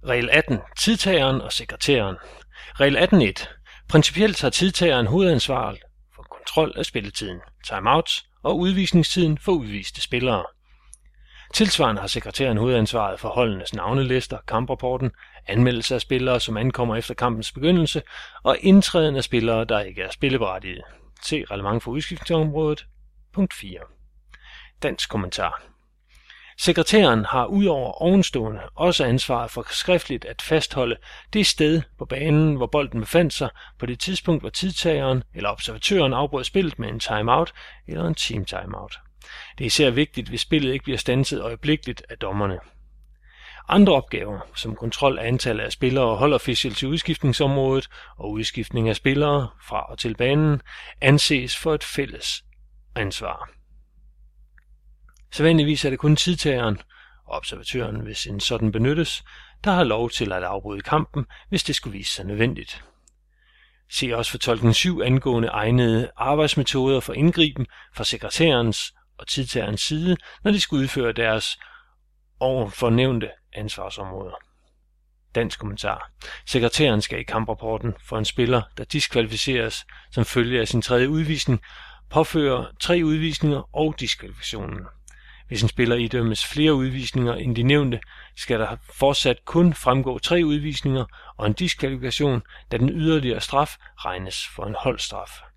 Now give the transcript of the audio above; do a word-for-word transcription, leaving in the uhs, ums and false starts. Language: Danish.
Regel atten. Tidtageren og sekretæren. Regel atten punkt et. Principielt har tidtageren hovedansvaret for kontrol af spilletiden, timeouts og udvisningstiden for udviste spillere. Tilsvarende har sekretæren hovedansvaret for holdenes navnelister, kamprapporten, anmeldelse af spillere, som ankommer efter kampens begyndelse, og indtræden af spillere, der ikke er spilleberettigede. Se reglement for udskiftningsområdet. Punkt fire. Dansk kommentar. Sekretæren har udover ovenstående også ansvaret for skriftligt at fastholde det sted på banen, hvor bolden befandt sig på det tidspunkt, hvor tidtageren eller observatøren afbrød spillet med en timeout eller en team timeout. Det er især vigtigt, hvis spillet ikke bliver standset øjeblikkeligt af dommerne. Andre opgaver, som kontrol af antallet af spillere og holdofficiel til udskiftningsområdet og udskiftning af spillere fra og til banen, anses for et fælles ansvar. Sædvanligvis er det kun tidtageren og observatøren, hvis en sådan benyttes, der har lov til at afbryde kampen, hvis det skulle vise sig nødvendigt. Se også fortolkning syv angående egnede arbejdsmetoder for indgriben fra sekretærens og tidtagerens side, når de skal udføre deres overfor nævnte ansvarsområder. Dansk kommentar. Sekretæren skal i kamprapporten for en spiller, der diskvalificeres som følge af sin tredje udvisning, påføre tre udvisninger og diskvalifikationen. Hvis en spiller idømmes flere udvisninger end de nævnte, skal der fortsat kun fremgå tre udvisninger og en diskvalifikation, da den yderligere straf regnes for en holdstraf.